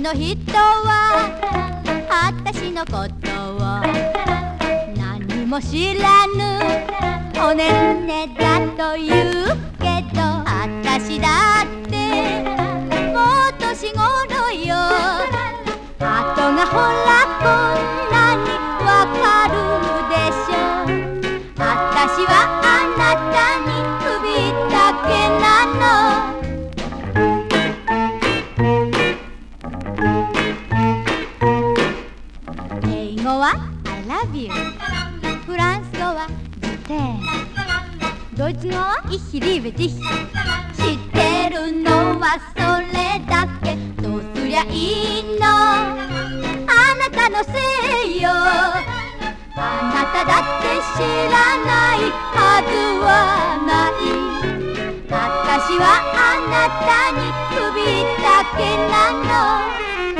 の人は私のことを何も知らぬおねんねだと言うけど、私だってもう年頃よ。あとがほらこんなにわかるでしょ。私はあなたに首だけなの。英語は I love you、 フランス語は Je t'aime、 ドイツ語は Ich liebe dich。 知ってるのはそれだけ。どうすりゃいいの、あなたのせいよ。あなただって知らないはずはない。私はあなたに首だけなの。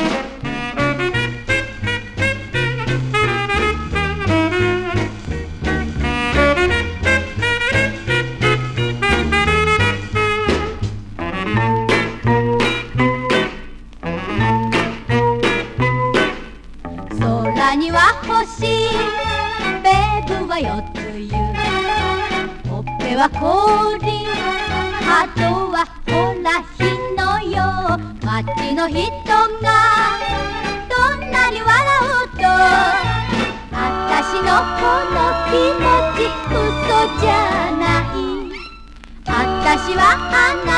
空には星、ベーブは4つ湯、ほっぺは氷、あとはほら火のよう。街の人がどんなに笑おうと、私のこの気持ち嘘じゃない。私はあなた